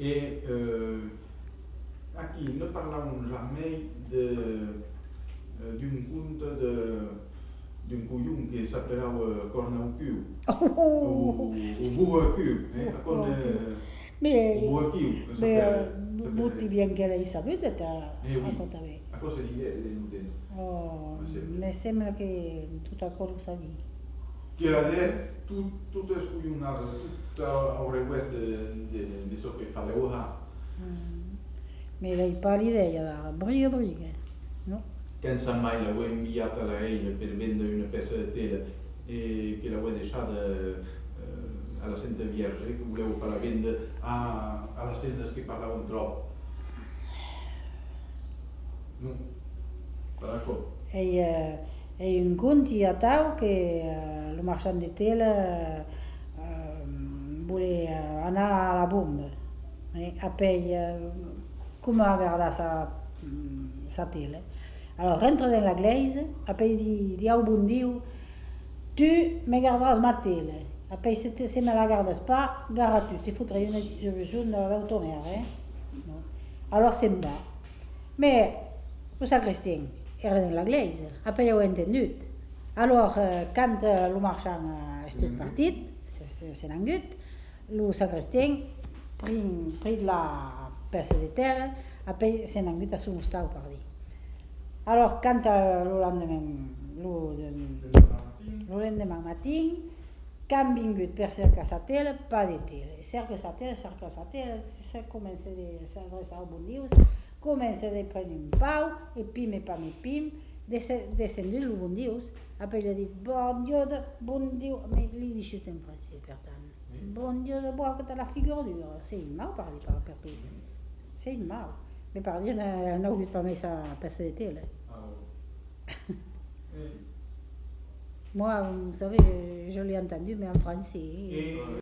Et aqui ne parlons jamais d'une conte d'un couillon qui s'appellera Cornauquiu, ou Buaquiu, Mais, Buaquiu, molti bien che lei sapete a oui. A cosa di è? Oh, mi sembra che tutta cosa sta lì. Che la de tutto è scuglionato, tutto avrei questo di so che fa le ora. Mais lei pas l'idea da briga, no? Che mai l'avevo inviata a lei per vendere una pezza di tela e che l'avevo lasciata alla Santa Vierge, che volevo per la vendere alla Santa che parlavano troppo. No? Paraco. E un conti a tau che lo marchand de tela voleva andare alla bomba. Après, come guarda sa tele. Alors rentre dans la glaise, après dit au bon Dieu, tu me garderas ma tele. Après si me la gardes pas, garde tu, ti foutrais une solution au tonnerre, hein? No. Alors c'est bas. Mais le sacristain era dans la glaise, après il a entendu. Alors quand le marchand est parti, c'est n'angut, le sacristain pris la pièce de terre, après c'est n'angut à son stau par dit. Alors quand le lendemain matin, quand vingut per cercar sa tele, pas de tele. Cerca sa tele, se comença a s'adreçar al bon Diu, comença a prendre un pau, et pim, descendu el bon Diu, après il a dit, bon Dieu, mais lui dit en français, per tant, bon Dieu de bois que t'as la figure dure, c'est une mal parler par perpétuel, c'est une mal, mais par dire, n'a oublié pas mettre sa pièce de tele. Moi, vous savez, je l'ai entendu, mais en français.